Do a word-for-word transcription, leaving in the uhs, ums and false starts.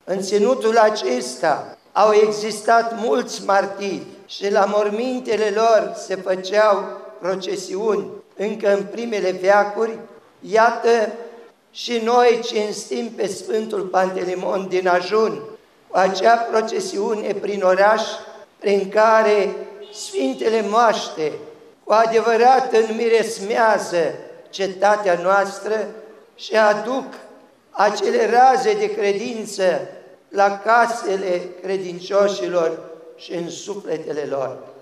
În ținutul acesta au existat mulți martiri și la mormintele lor se făceau procesiuni încă în primele veacuri. Iată, și noi cinstim pe Sfântul Pantelimon din Ajun, cu acea procesiune prin oraș, prin care Sfintele Moaște cu adevărat înmiresmează cetatea noastră și aduc acele raze de credință la casele credincioșilor și în sufletele lor.